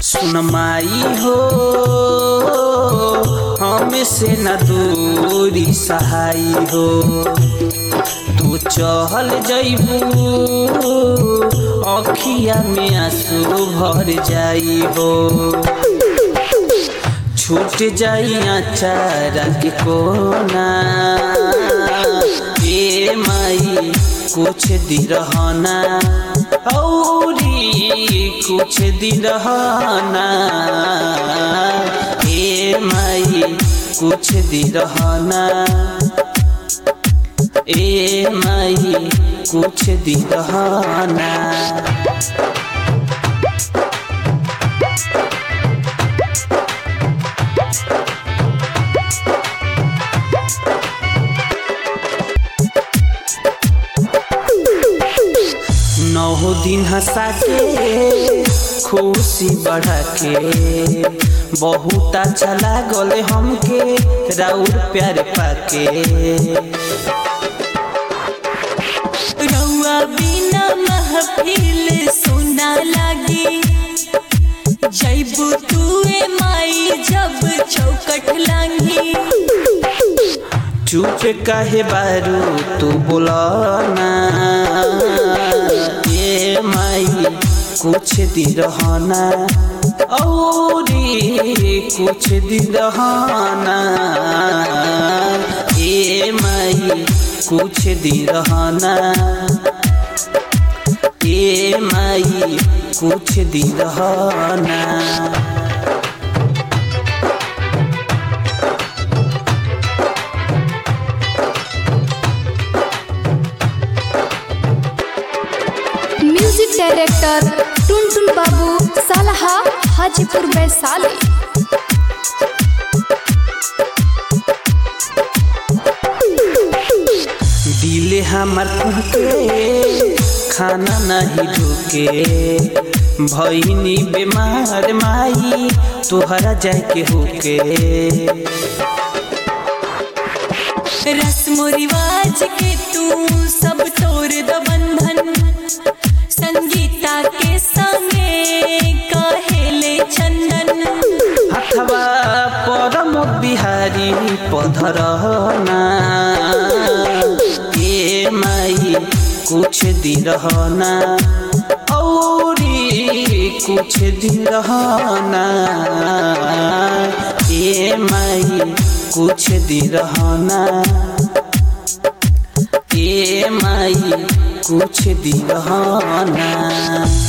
सुन माई हो हमसे न दूरी सहाई हो, तू चहल जइबू अखिया में आंसू भर जाई हो। छूट जाई अचारा के कोना ए माई कुछ दी रहना औरी कुछ दी रहना ए माई कुछ दी रहना ए माई कुछ दी रहना। नौ दिन हंसा के खुशी बढ़ा के बहुत अच्छा लागल हमके राउर प्यार पाके। रउआ बिना महफिल सुना लागी, जइबू तुए माई जब चौकट लांगी। चुप काहे बारू तू बोलना ए माई कुछ दी रहना औरी कुछ दी रहना ए माई कुछ दी रहना ए माई कुछ दी रहना। म्यूजिक डायरेक्टर टुनटुन बाबू सालहा हाजीपुर वैशाली। दिल हमर के खाना नहीं ढुके, भईनी बीमार माई तोहरा जाए के होके। रस्म रिवाज के तू सब तोड़ द बंधन, संगीता के संगे कहेले चंदन। हथवा परम बिहारी पधरना ए माई कुछ दी रहना औरी कुछ दी रहना ए माई कुछ दी रहना ए माई कुछ दी रहना।